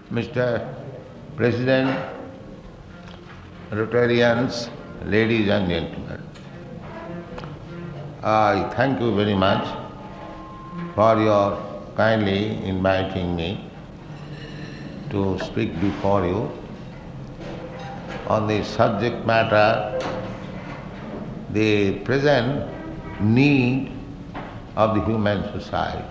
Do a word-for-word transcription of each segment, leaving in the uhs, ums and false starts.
Mister President, Rotarians, ladies and gentlemen, I thank you very much for your kindly inviting me to speak before you on the subject matter, the present need of the human society.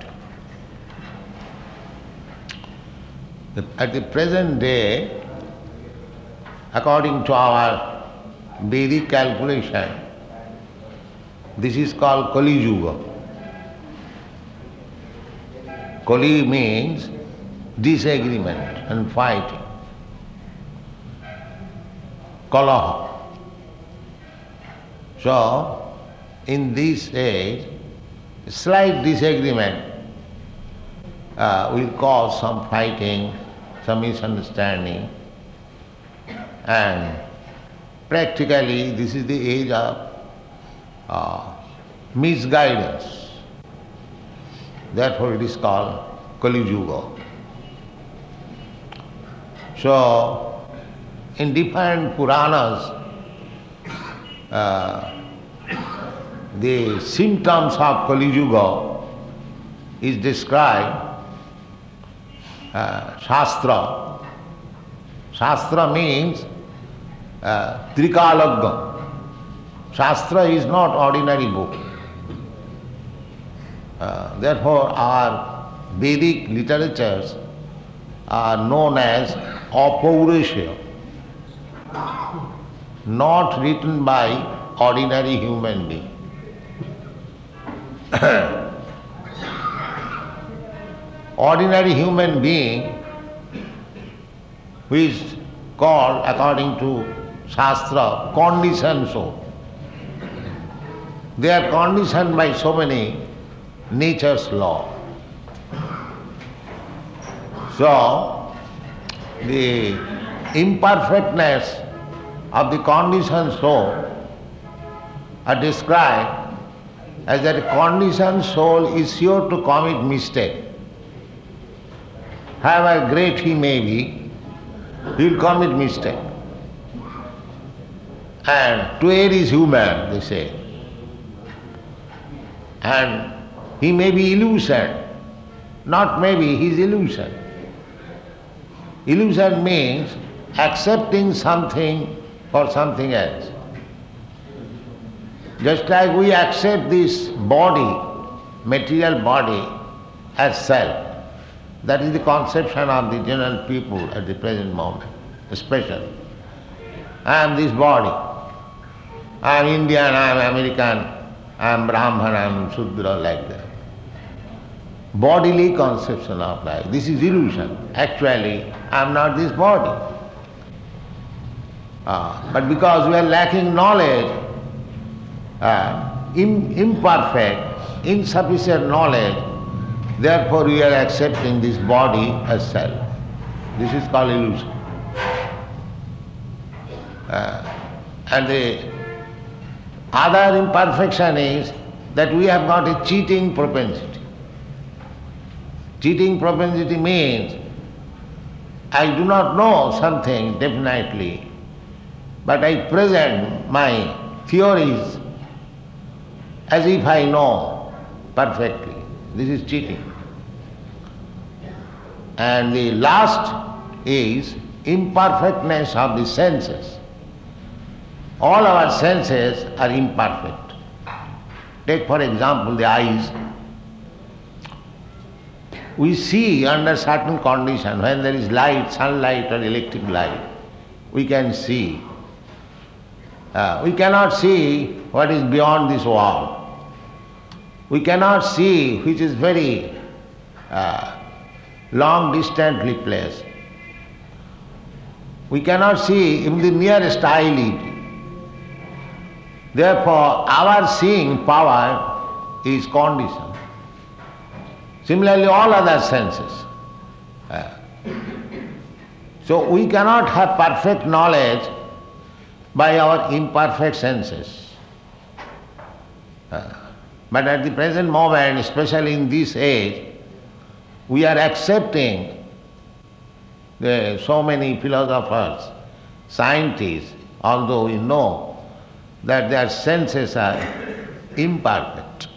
At the present day, according to our Vedic calculation, this is called Kali Yuga. Kali means disagreement and fighting. Kalaha. So, in this age, slight disagreement uh, will cause some fighting, some misunderstanding, and practically this is the age of uh, misguidance. Therefore it is called Kali Yuga. So, in different Puranas, uh, the symptoms of Kali Yuga is described. Uh, Shastra. Shastra means uh, Trikalagga. Shastra is not ordinary book. Uh, therefore our Vedic literatures are known as Apaurusha, not written by ordinary human being. Ordinary human being, who is called, according to Shastra, conditioned soul. They are conditioned by so many nature's law. So, the imperfectness of the conditioned soul are described as that a conditioned soul is sure to commit mistake. However great he may be, he will commit mistake. And to err is human, they say. And he may be illusion. Not maybe, he is illusion. Illusion means accepting something for something else. Just like we accept this body, material body, as self. That is the conception of the general people at the present moment, especially. I am this body. I am Indian, I am American, I am Brahman, I am Shudra, like that. Bodily conception of life. This is illusion. Actually, I am not this body. Uh, but because we are lacking knowledge, uh, im- imperfect, insufficient knowledge, therefore we are accepting this body as self. This is called illusion. Uh, and the other imperfection is that we have got a cheating propensity. Cheating propensity means I do not know something definitely, but I present my theories as if I know perfectly. This is cheating. And the last is imperfectness of the senses. All our senses are imperfect. Take for example the eyes. We see under certain condition, when there is light, sunlight or electric light, we can see. Uh, we cannot see what is beyond this wall. We cannot see which is very uh, long distantly placed. We cannot see even the nearest eyelid. Therefore, our seeing power is conditioned. Similarly, all other senses. Uh, so we cannot have perfect knowledge by our imperfect senses. Uh, But at the present moment, especially in this age, we are accepting There are so many philosophers, scientists, although we know that their senses are imperfect.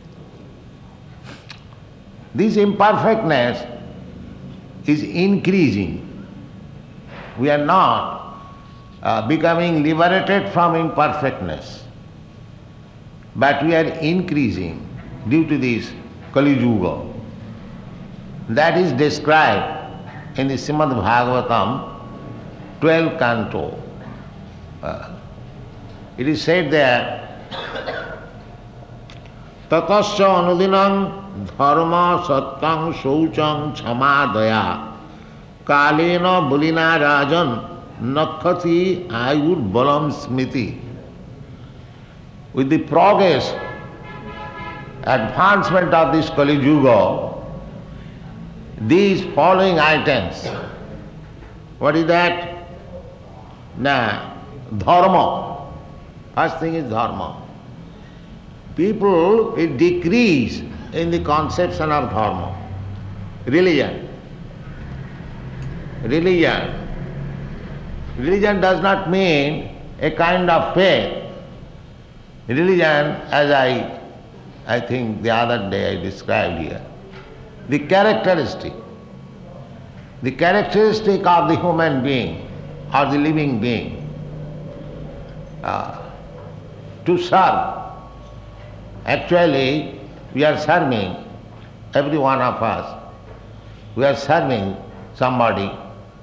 This imperfectness is increasing. We are not uh, becoming liberated from imperfectness, but we are increasing due to this Kali Yuga. That is described in the Srimad Bhagavatam, twelfth canto. Uh, it is said there, Tatasya anudinam dharma satyam shaucham chamadaya kalena bulina rajan nakhati ayur balam smiti. With the progress, advancement of this Kali Yuga, these following items, what is that? Nah, dharma. First thing is dharma. People will decrease in the conception of dharma. Religion. Religion. Religion does not mean a kind of faith. Religion, as I, I think the other day I described here, the characteristic, the characteristic of the human being or the living being, uh, to serve. Actually, we are serving, every one of us, we are serving somebody.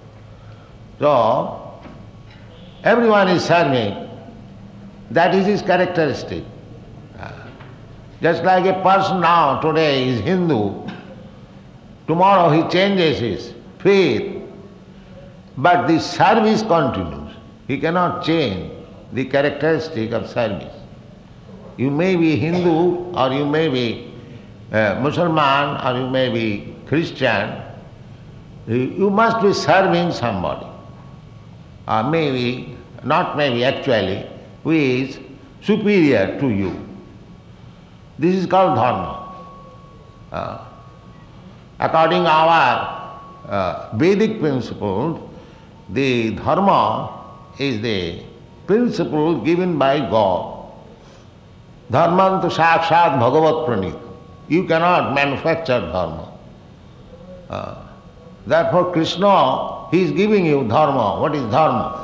So, everyone is serving, that is his characteristic. Uh, just like a person now, today is Hindu, tomorrow he changes his faith, but the service continues. He cannot change the characteristic of service. You may be Hindu, or you may be uh, Muslim, or you may be Christian. You must be serving somebody. Or maybe, not maybe actually, who is superior to you. This is called dharma. Uh, According to our uh, Vedic principle, the dharma is the principle given by God. Dharmantu sakshat bhagavat pranit. You cannot manufacture dharma. Uh, therefore Krishna, he is giving you dharma. What is dharma?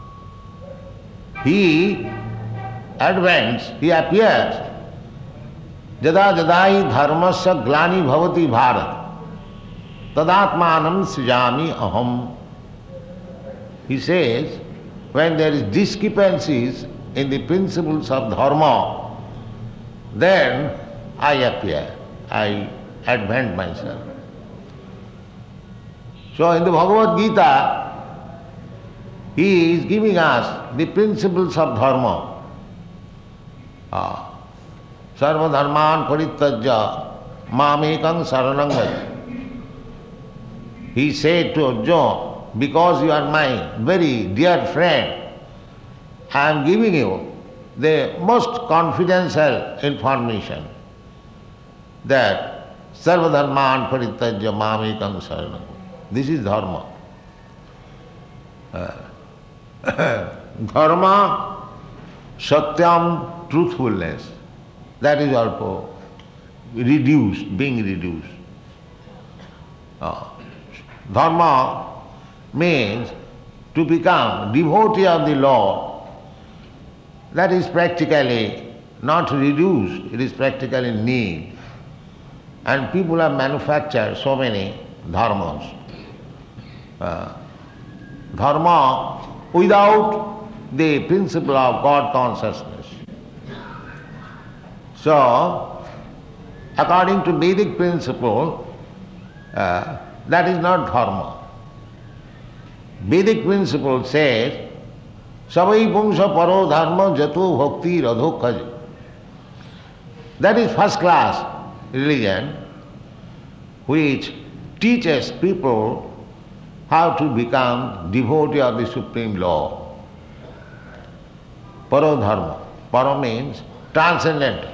He advents, he appears. Jada jadai dharmasya glani bhavati bharat. Tadatmanam srijami aham. He says, when there is discrepancies in the principles of dharma, then I appear, I advent myself. So in the Bhagavad Gita, he is giving us the principles of dharma. Ah. Sarva dharman parittajya mamekang saranang gaccha. He said to Arjuna, because you are my very dear friend, I am giving you the most confidential information that sarva dharman parittajya mamekam saranam. This is dharma. Uh, dharma, satyam, truthfulness. That is also reduced, being reduced. Uh, Dharma means to become devotee of the Lord. That is practically not reduced, it is practically need. And people have manufactured so many dharmas. Uh, dharma without the principle of God consciousness. So, according to Vedic principle, uh, that is not dharma. Vedic principle says, Savai pungsha paro dharma jato bhakti radhokaj. That is first class religion which teaches people how to become devotee of the Supreme Lord. Paro dharma. Paro means transcendental.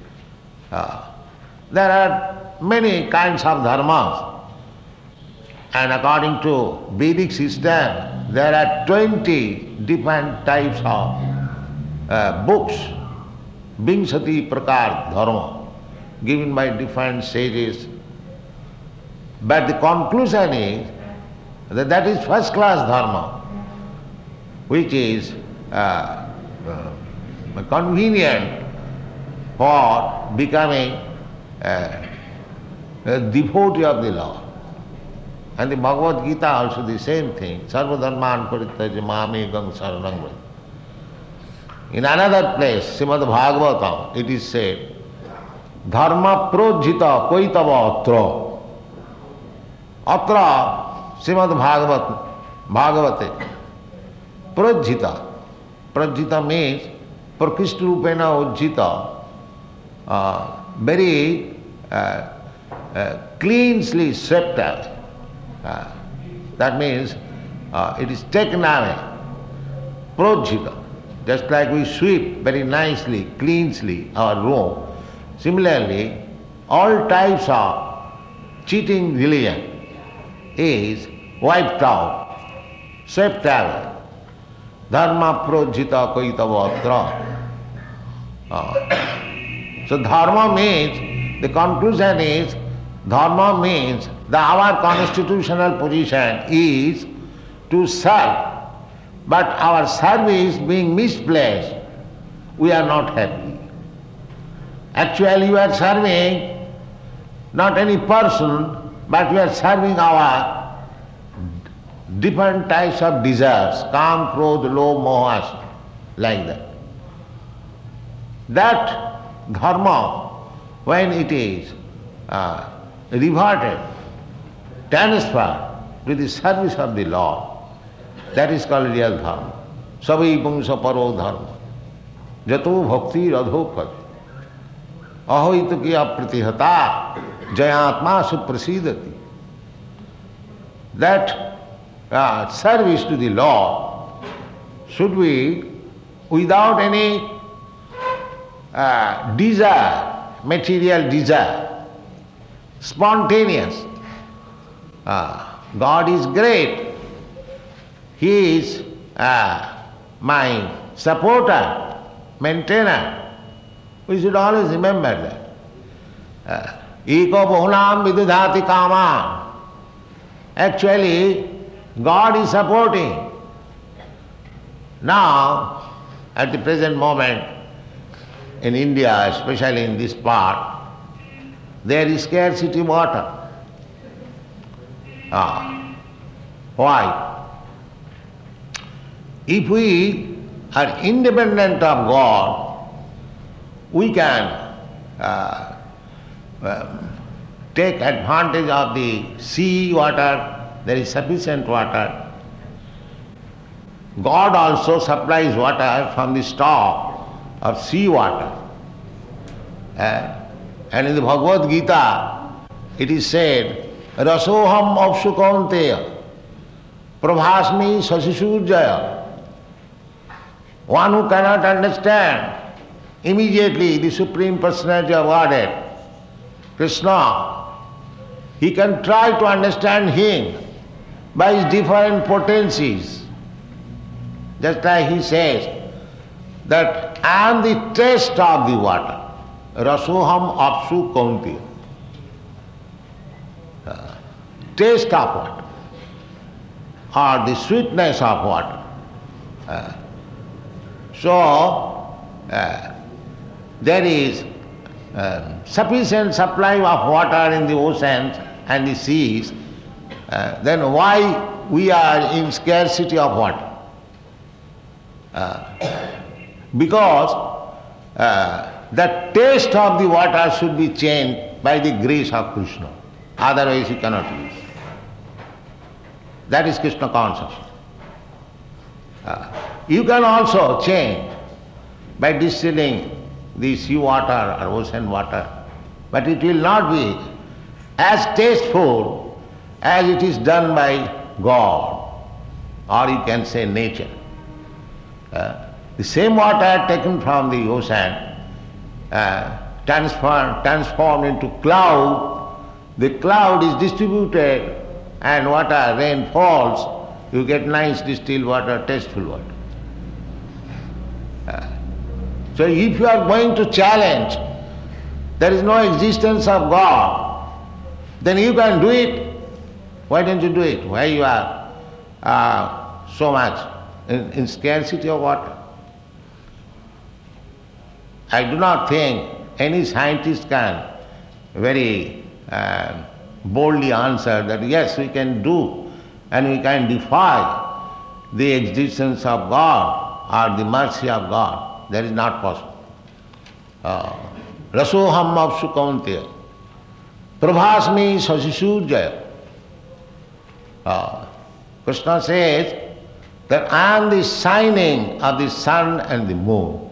Uh, there are many kinds of dharmas. And according to Vedic system, there are twenty different types of uh, books, Vingsati Prakar Dharma, given by different sages. But the conclusion is that that is first class dharma, which is uh, uh, convenient for becoming uh, a devotee of the Lord. And the Bhagavad Gita also the same thing. Sarva dharman parityaja mamekam saranam vraja. In another place, Srimad Bhagavatam, it is said, dharma projita koitava atra. Atra Srimad Bhagavat, Bhagavate projita. Projita means prakishta rupena ujjita, uh, very uh, uh, cleanly swept out. Uh, that means uh, it is taken away, projita, just like we sweep very nicely, cleanly our room. Similarly, all types of cheating religion is wiped out, swept away. Dharma projita kaitavatra. Uh, so dharma means, the conclusion is, dharma means that our constitutional position is to serve, but our service being misplaced, we are not happy. Actually, you are serving not any person, but we are serving our different types of desires, kam, krodh, lobh, moha, like that. That dharma, when it is uh, reverted, transferred to the service of the Lord, that is called real dharma. Savai pungsa paro dharma. Jato bhakti radhokad. Ahoita kiya pratihata jayatma suprasidati. That uh, service to the Lord should be without any uh, desire, material desire, spontaneous. Uh, God is great. He is uh, my supporter, maintainer. We should always remember that. Eko bahunam vidudhati kaman. Actually, God is supporting. Now, at the present moment, in India, especially in this part, there is scarcity of water. Ah. Why? If we are independent of God, we can uh, uh, take advantage of the sea water. There is sufficient water. God also supplies water from the stock of sea water. Uh, and in the Bhagavad Gita, it is said, Rasoham apsu kaunteya prabhasmi sasisurjaya. One who cannot understand immediately the Supreme Personality of Godhead, Krishna, he can try to understand Him by his different potencies. Just like he says that I am the taste of the water. Rasoham apsu kaunteya. Uh, taste of water, or the sweetness of water. Uh, so, uh, there is uh, sufficient supply of water in the oceans and the seas, uh, then why we are in scarcity of water? Uh, because uh, the taste of the water should be changed by the grace of Krishna. Otherwise you cannot use. That is Krishna consciousness. Uh, you can also change by distilling the sea water or ocean water, but it will not be as tasteful as it is done by God, or you can say nature. Uh, the same water taken from the ocean, uh, transformed, transformed into cloud. The cloud is distributed and water, rain falls, you get nice distilled water, tasteful water. Uh, so if you are going to challenge, there is no existence of God, then you can do it. Why don't you do it? Why you are uh, so much in, in scarcity of water? I do not think any scientist can very uh, boldly answer that yes, we can do and we can defy the existence of God or the mercy of God. That is not possible. Rasoham apsu kaunteya prabhasmi sasisurjaya. Uh, Krishna says that I am the shining of the sun and the moon.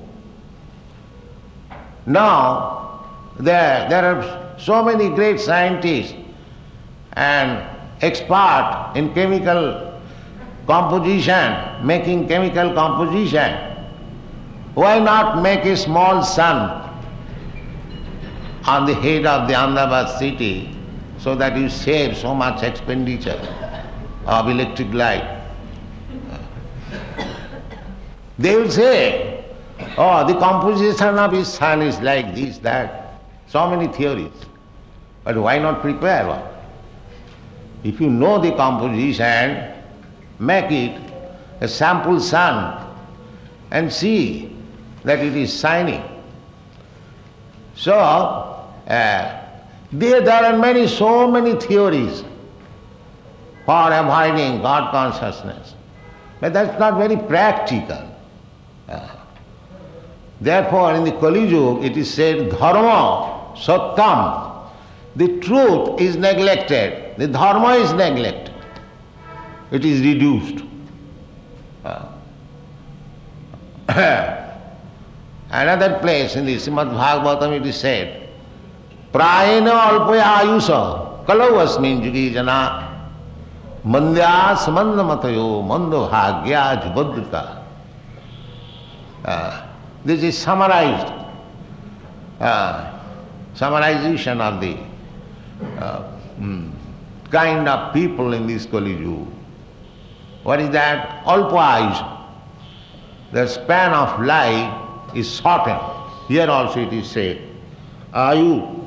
Now, there, there are so many great scientists and experts in chemical composition, making chemical composition. Why not make a small sun on the head of the Ahmedabad city so that you save so much expenditure of electric light? They will say, oh, the composition of his sun is like this, that. So many theories. But why not prepare one? If you know the composition, make it a sample sun and see that it is shining. So, uh, there, there are many, so many theories for avoiding God consciousness. But that's not very practical. Uh, therefore, in the Kali Yuga, it is said, dharma, sattam. The truth is neglected. The dharma is neglected. It is reduced. Uh, another place in the Srimad Bhagavatam it is said, prayena alpaya ayusa kalau asmin jugi jana mandyas mandamatayo mando bhagya jubadrika. Uh, this is summarized, uh, summarization of the uh, mm, kind of people in this Kali Yuga. What is that? Alpa ayusa. The span of life is shortened. Here also it is said, ayu,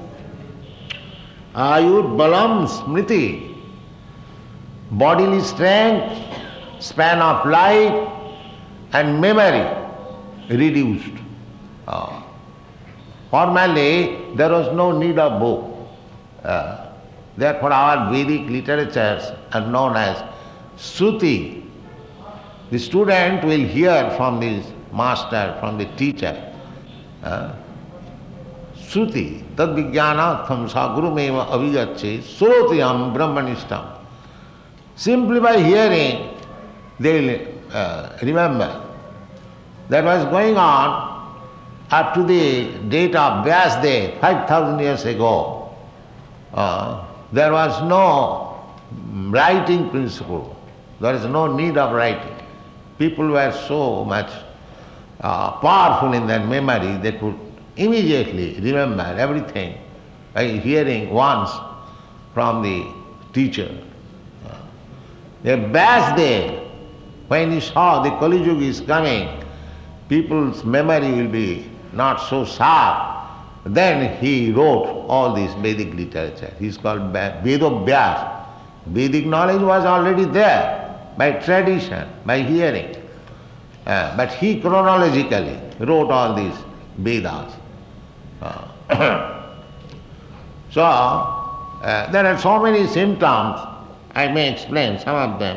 ayud balam smriti, bodily strength, span of life and memory reduced. Uh, formerly there was no need of book. Uh, therefore our Vedic literatures are known as Shruti. The student will hear from his master, from the teacher. Uh, Shruti, tad vijnanatham sa gurumeva avijacche srotiyam brahmanishtam. Simply by hearing, they will uh, remember. That was going on up to the date of Vyasdev, five thousand years ago. Uh, there was no writing principle. There is no need of writing. People were so much uh, powerful in their memory, they could immediately remember everything by hearing once from the teacher. Uh, the Vyasdev, when he saw the Kali Yuga is coming, people's memory will be not so sharp. Then he wrote all this Vedic literature. He is called Vedovyas. Vedic knowledge was already there by tradition, by hearing. Uh, but he chronologically wrote all these Vedas. Uh, so, uh, there are so many symptoms, I may explain some of them.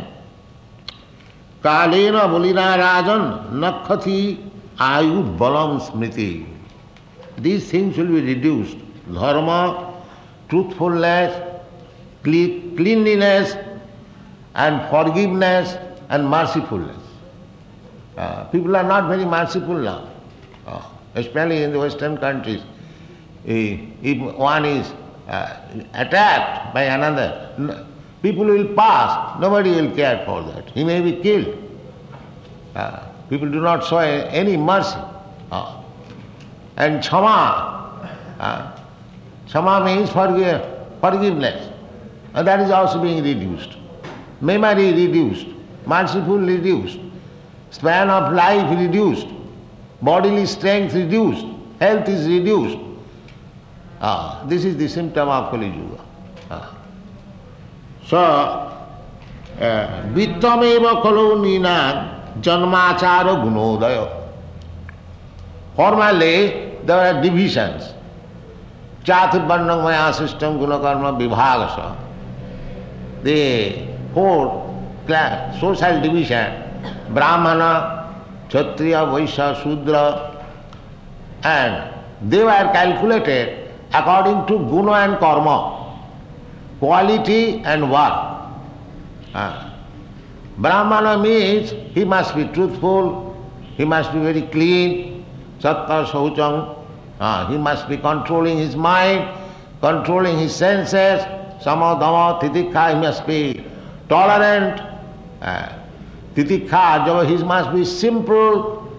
Kalena bulina rajan nakhati ayu balam smriti. These things will be reduced. Dharma, truthfulness, cleanliness, and forgiveness and mercifulness. Uh, people are not very merciful now, uh, especially in the Western countries. If one is uh, attacked by another, people will pass, nobody will care for that. He may be killed. Uh, people do not show any mercy. Uh, and Chama, uh, Chama means forgive, forgiveness. And that is also being reduced. Memory reduced, merciful reduced, span of life reduced, bodily strength reduced, health is reduced. Ah, this is the symptom of Kali Yuga. Ah. So, vittameva kalo ninad janmachara gunodaya. Formerly, there were divisions. Chaturvarnam maya system gunakarma vibhagasa. The four class, social division, Brahmana, Kshatriya, Vaishya, Shudra, and they were calculated according to guna and karma, quality and work. Uh, Brahmana means he must be truthful, he must be very clean, satta saucham, uh, he must be controlling his mind, controlling his senses, sama dhamma titikha, he must be tolerant, uh, titikha, he must be simple,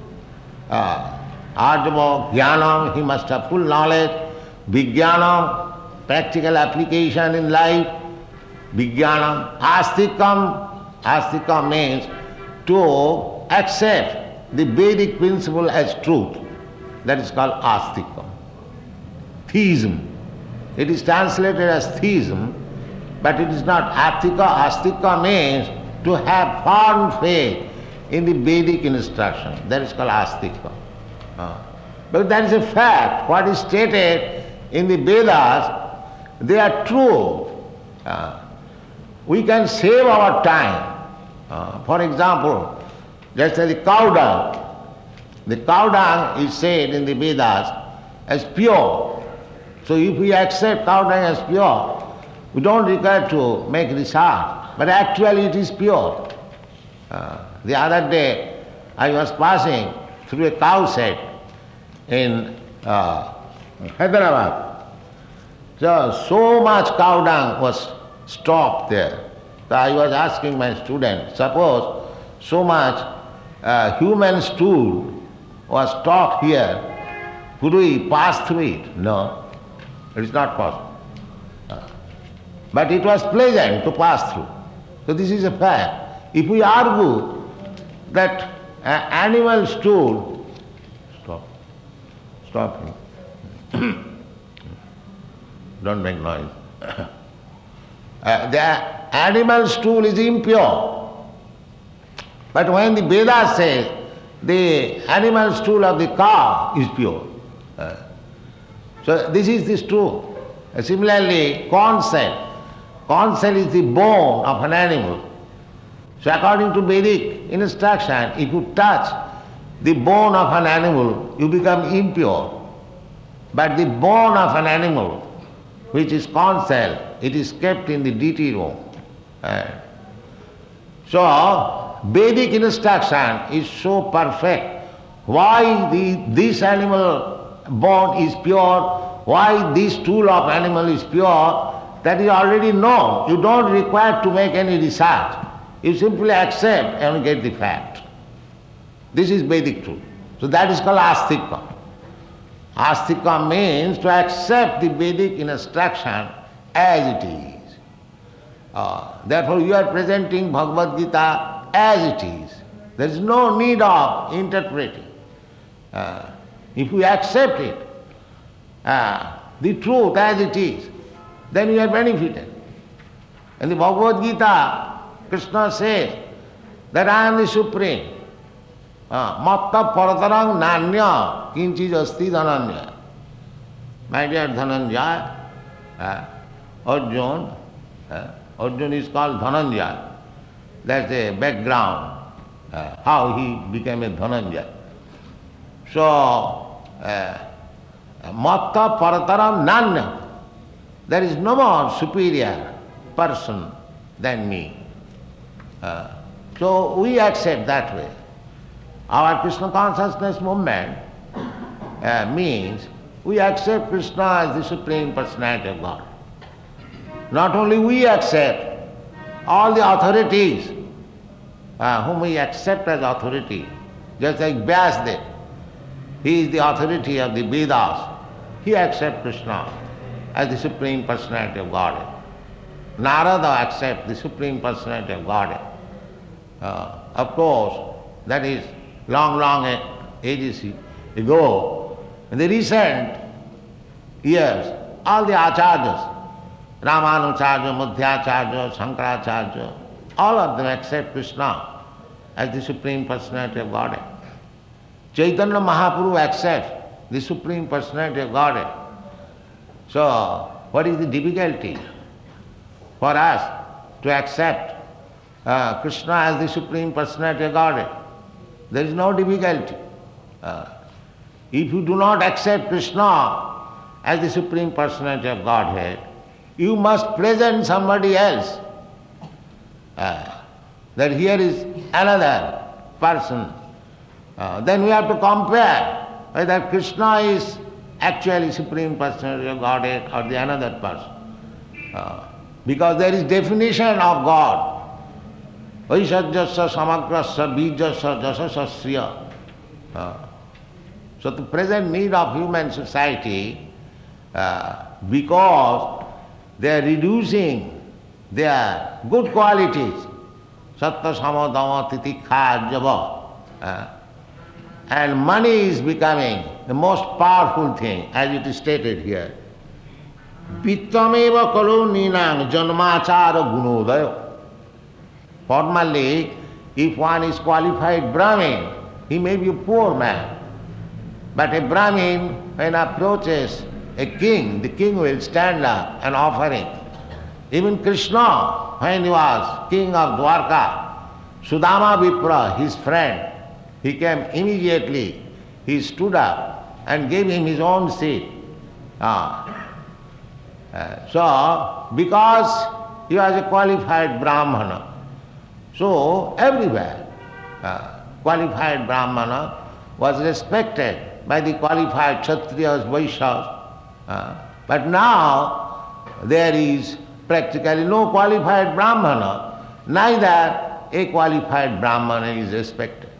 uh, arjava, jnanam, he must have full knowledge, vijnanam, practical application in life, vijnanam, astikam, astikam means to accept the Vedic principle as truth. That is called astikam. Theism. It is translated as theism, but it is not astika. Astika means to have firm faith in the Vedic instruction. That is called astika. Uh, but that is a fact. What is stated in the Vedas, they are true. Uh, we can save our time. Uh, for example, just as the cow dung. The cow dung is said in the Vedas as pure. So if we accept cow dung as pure, we don't require to make research, but actually it is pure. Uh, the other day I was passing through a cow shed in uh, Hyderabad. So, so much cow dung was stopped there. So I was asking my student, suppose so much uh, human stool was stopped here, could we pass through it? No, it is not possible. Uh, but it was pleasant to pass through. So this is a fact. If we argue that uh, animal stool, stop, stop him. Don't make noise. uh, the animal stool is impure. But when the Vedas says the animal stool of the cow is pure. Uh, so this is this true. Uh, similarly, corn cell. Corn cell is the bone of an animal. So according to Vedic instruction, if you touch the bone of an animal, you become impure. But the bone of an animal, which is corn cell, it is kept in the deity room. Uh, so, Vedic instruction is so perfect. Why the, this animal bone is pure, why this tool of animal is pure, that is already known. You don't require to make any research. You simply accept and get the fact. This is Vedic truth. So that is called astika. Astika means to accept the Vedic instruction as it is. Uh, therefore you are presenting Bhagavad Gita as it is. There is no need of interpreting. Uh, if we accept it, uh, the truth as it is, then you are benefited. In the Bhagavad Gita, Krishna says that I am the Supreme. Matta paratarang nanya kinchij asti dhananya. My dear Dhananjaya, uh, Arjuna, uh, Arjuna is called Dhananjaya. That's a background, uh, how he became a Dhananjaya. So, uh, Matta Parataram Nanya, there is no more superior person than me. Uh, so we accept that way. Our Krishna consciousness movement uh, means we accept Krishna as the Supreme Personality of God. Not only we accept, all the authorities uh, whom we accept as authority, just like Vyasadeva, he is the authority of the Vedas, he accepts Krishna as the Supreme Personality of Godhead. Narada accepts the Supreme Personality of Godhead. Uh, of course, that is long, long ages ago. In the recent years, all the acharyas, Ramanujarya, Madhyacharya, Shankaracharya, all of them accept Krishna as the Supreme Personality of Godhead. Chaitanya Mahaprabhu accepts the Supreme Personality of Godhead. So, what is the difficulty for us to accept uh, Krishna as the Supreme Personality of Godhead? There is no difficulty. Uh, if you do not accept Krishna as the Supreme Personality of Godhead, you must present somebody else. Uh, that here is another person. Uh, then we have to compare whether Krishna is actually Supreme Personality of Godhead or the another person. Uh, because there is definition of God. Vaishajyasya samagrasya bijasya jasasasya. Uh, so the present need of human society, uh, because they are reducing their good qualities, sattva sama dhamma titikha java, uh, and money is becoming the most powerful thing, as it is stated here. Vittameva kalu ninang janmachara gunodaya. Formerly, if one is qualified Brahmin, he may be a poor man. But a Brahmin, when approaches a king, the king will stand up and offer him. Even Krishna, when he was king of Dwarka, Sudama Vipra, his friend, he came immediately, he stood up and gave him his own seat. Ah. Uh, so, because he was a qualified Brahmana, so everywhere uh, qualified Brahmana was respected by the qualified Kshatriyas, Vaishyas. Uh, but now there is practically no qualified Brahmana, neither a qualified Brahmana is respected.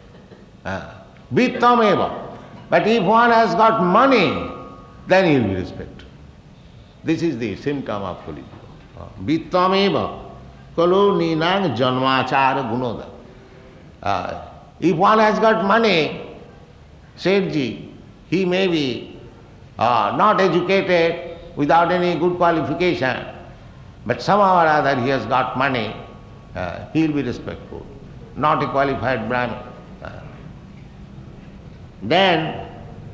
Vittam eva. But if one has got money, then he will be respected. This is the symptom of Kali Yuga. Vittam eva. Kalu ninang janmachara gunoda. Uh, if one has got money, Sethji, he may be uh, not educated without any good qualification, but somehow or other he has got money, uh, he will be respectful, not a qualified Brahmin. Uh, then,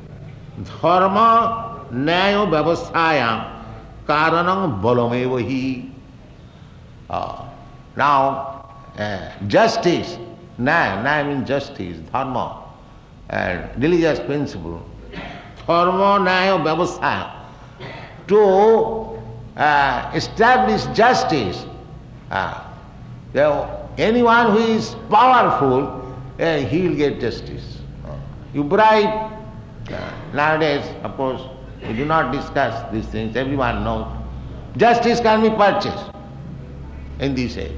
dharma nyayo vyavasthayam karanam balameva hi. Uh, now, uh, justice, nyaya, nyaya means justice, dharma, and religious principle. Dharma nyaya vyavasthayam. To uh, establish justice, uh, anyone who is powerful, uh, he will get justice. Uh, you bribe, uh, nowadays, of course, we do not discuss these things, everyone knows. Justice can be purchased in this age.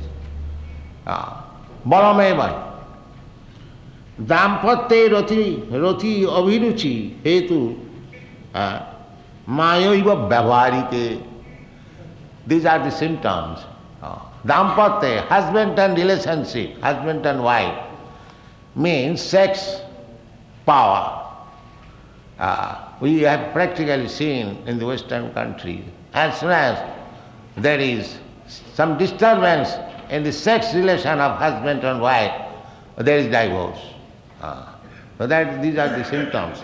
Balameva. Dampatte rati rati abhiruchi hetu mayoiva vyavaharike. These are the symptoms. Dampatte, husband and relationship, husband and wife, means sex power. Uh, we have practically seen in the Western countries, as soon as there is some disturbance in the sex relation of husband and wife, there is divorce. Uh, so that these are the symptoms.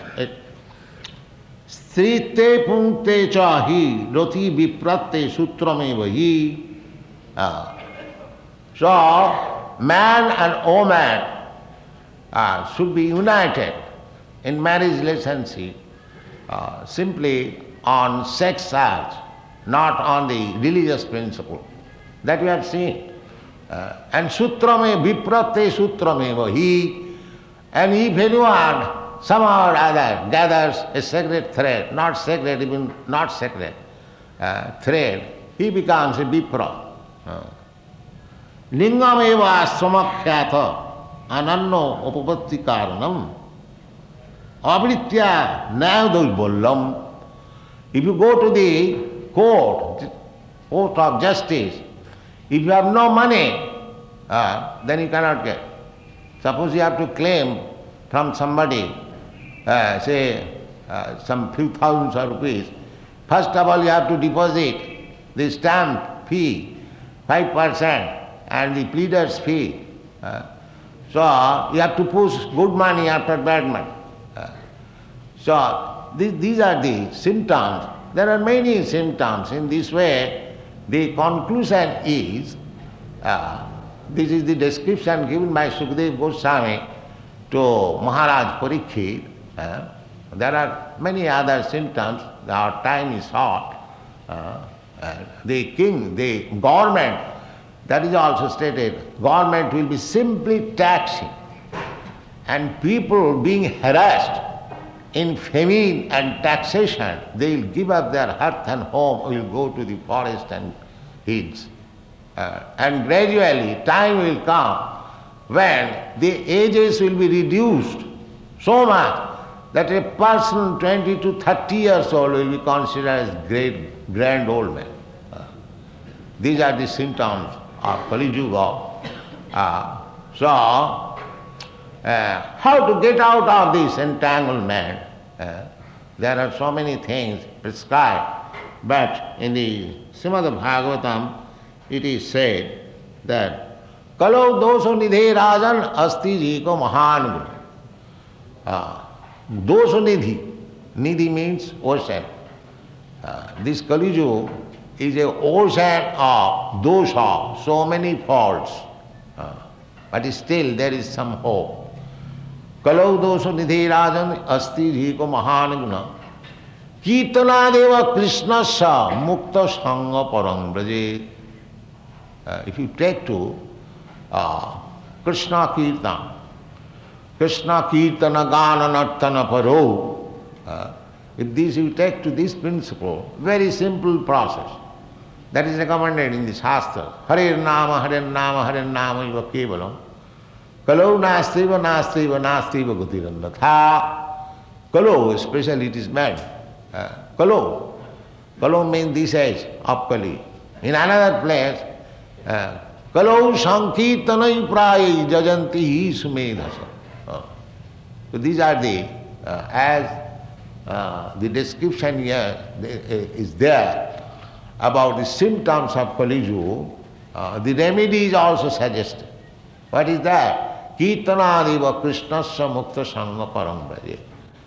Strite punkte cha hi roti vipratte sutrameva hi. So, man and woman uh, should be united in marriage relationship uh, simply on sex urge, not on the religious principle. That we have seen. Uh, and sutrame vipratte sutrameva hi. And if anyone somehow or other gathers a sacred thread, not sacred, even not sacred uh, thread, he becomes a vipra. Uh. Lingam eva samakhyata ananno upapatti karanam avritya nayadulbollam. If you go to the court, court of justice, If you have no money, uh, then you cannot get. Suppose you have to claim from somebody, uh, say, uh, some few thousands of rupees, first of all you have to deposit the stamp fee, five percent, and the pleader's fee. Uh, so you have to push good money after bad money. Uh, so th- these are the symptoms. There are many symptoms. In this way, the conclusion is, uh, this is the description given by Sukadeva Goswami to Maharaj Parikshit. Uh, there are many other symptoms. Our time is short. Uh, uh, the king, the government, that is also stated, government will be simply taxing, and people being harassed in famine and taxation, they will give up their hearth and home, will go to the forest and hills. Uh, and gradually time will come when the ages will be reduced so much that a person twenty to thirty years old will be considered as great, grand old man. Uh, these are the symptoms of Kali Yuga. Uh, so, uh, how to get out of this entanglement? Uh, there are so many things prescribed, but in the Srimad Bhagavatam it is said that Kalau dosho nidhe rajan asti jiko mahan guna. Dosho nidhi, nidhi means ocean. Uh, this Kali Yuga is an ocean of dosha, so many faults. Uh, but still there is some hope. Kalau dosho nidhe rajan asti jiko mahan guna. Kirtana deva krishnasya mukta sangha parang braje. Uh, if you take to uh, Krishna Kirtan, Krishna Kirtana Gana Nartana Paro, uh, if this you take to this principle, very simple process, that is recommended in the Shastra. Hare Nama, Hare Nama, Hare Nama iva kevalam. Kalau nastiva, nastiva, nastiva gutirandatha. Kalau, especially it is meant. Uh, Kalau. Kalau means this age of Kali. In another place, Kalau sankirtanai prayai jajanti sumedhasa. So these are the, uh, as uh, the description here is there about the symptoms of Kali Yuga, uh, the remedy is also suggested. What is that? Kirtanadiva krishnasya mukta sangha param braje.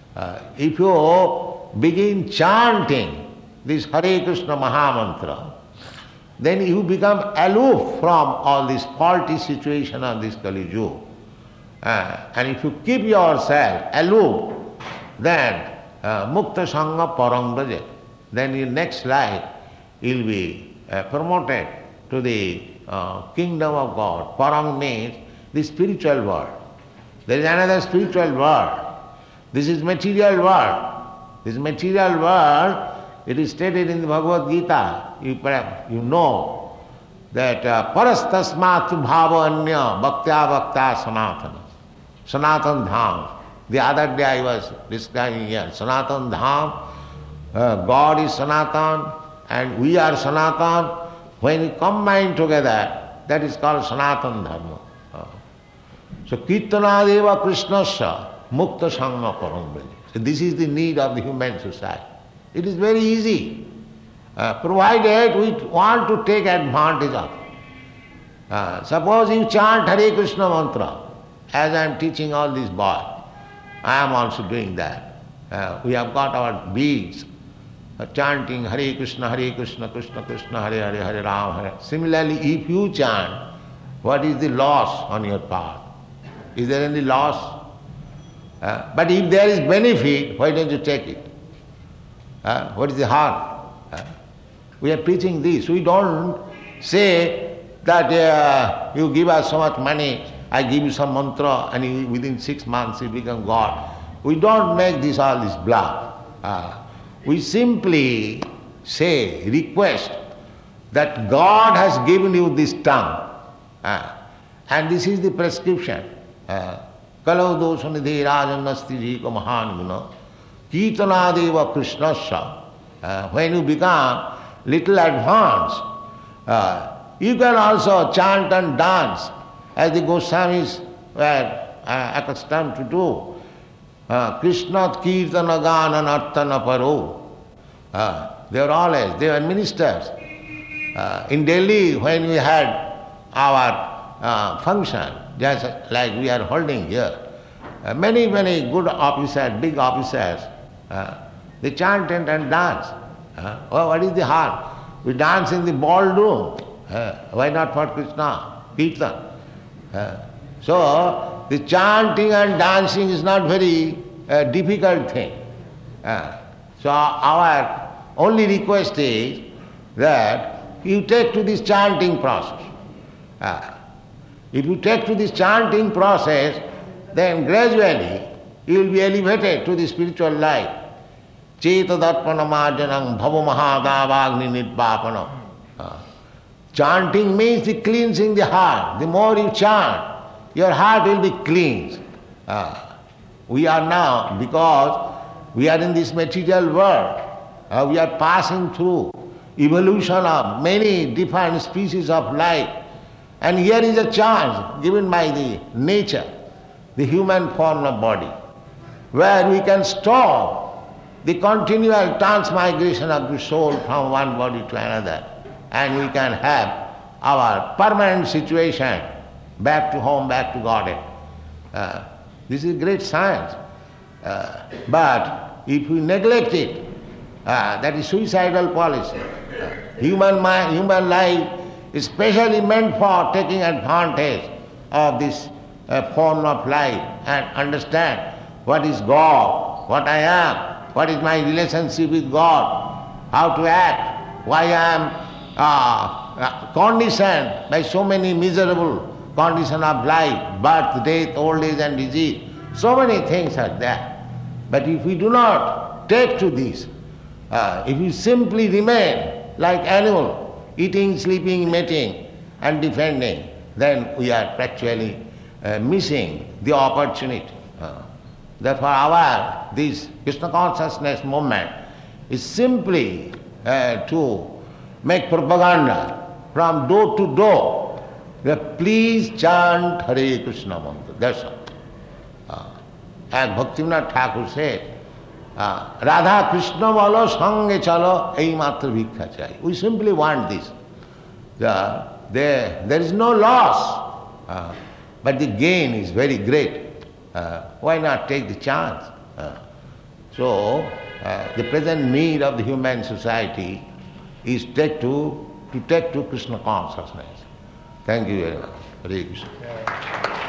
If you begin chanting this Hare Krishna Mahamantra, then you become aloof from all this faulty situation of this Kali Yuga. Uh, and if you keep yourself aloof, then uh, Mukta Sangha Parang Braja, then in next life you'll be uh, promoted to the uh, kingdom of God. Parang means the spiritual world. There is another spiritual world. This is material world. This material world, it is stated in the Bhagavad Gita. You perhaps you know that parastasmat bhava anya bhaktya bhakta sanatana. Sanatan Dham. The other day I was describing here. Sanatan Dham, uh, God is Sanatan and we are Sanatan. When we combine together, that is called Sanatan Dharma. Uh, so Kirtanadeva Krishnasya Mukta Sangha Param Braja. So this is the need of the human society. It is very easy, uh, provided we want to take advantage of it. Uh, suppose you chant Hare Krishna mantra, as I am teaching all these boys, I am also doing that. Uh, we have got our beads, uh, chanting Hare Krishna, Hare Krishna, Krishna Krishna, Hare Hare, Hare Ram, Hare. Similarly, if you chant, what is the loss on your part? Is there any loss? Uh, but if there is benefit, why don't you take it? Uh, what is the harm? Uh, we are preaching this. We don't say that uh, you give us so much money, I give you some mantra, and you, within six months you become God. We don't make this all this bluff. Uh, we simply say, request that God has given you this tongue. Uh, and this is the prescription. Kalau dosha nidhe rajanasti jiko mahan guna. Kirtanadeva Krishnasya. Uh, when you become little advanced, uh, You can also chant and dance, as the Goswamis were uh, accustomed to do. Uh, Krishna Kirtana Gana Nartana Paro. Uh, they were always, they were ministers. Uh, in Delhi, when we had our uh, function, just like we are holding here, uh, many, many good officers, big officers, uh, they chanted and danced. Uh, oh, what is the harm? We dance in the ballroom. Uh, why not for Krishna? Kirtan. Uh, so, the chanting and dancing is not very uh, difficult thing. Uh, so, our only request is that you take to this chanting process. Uh, if you take to this chanting process, then gradually you will be elevated to the spiritual life. Cheta darpana marjanam bhava mahadavagni nidvapanam. Uh, chanting means the cleansing the heart. The more you chant, your heart will be cleansed. Uh, we are now, because we are in this material world, uh, we are passing through evolution of many different species of life. And here is a chance given by the nature, the human form of body, where we can stop the continual transmigration of the soul from one body to another, and we can have our permanent situation back to home, back to Godhead. Uh, this is great science. Uh, but if we neglect it, uh, that is suicidal policy. Uh, human mind, human life is specially meant for taking advantage of this uh, form of life and understand what is God, what I am, what is my relationship with God, how to act, why I am uh, uh, conditioned by so many miserable conditions of life, birth, death, old age and disease. So many things are there. But if we do not take to this, uh, if we simply remain like animal, eating, sleeping, mating and defending, then we are actually uh, missing the opportunity. Uh, therefore our, this Krishna consciousness movement is simply uh, to make propaganda from door to door, that please chant Hare Krishna mantra. That's all. Uh, as Bhaktivinoda Thakur said, uh, Radha Krishna bolo sange chalo ei matra bhikkha chai. We simply want this. Uh, there, there is no loss, uh, but the gain is very great. Uh, why not take the chance? Uh, so, uh, the present need of the human society is take to, to take to Krishna consciousness. Thank you very much. Hare Krishna.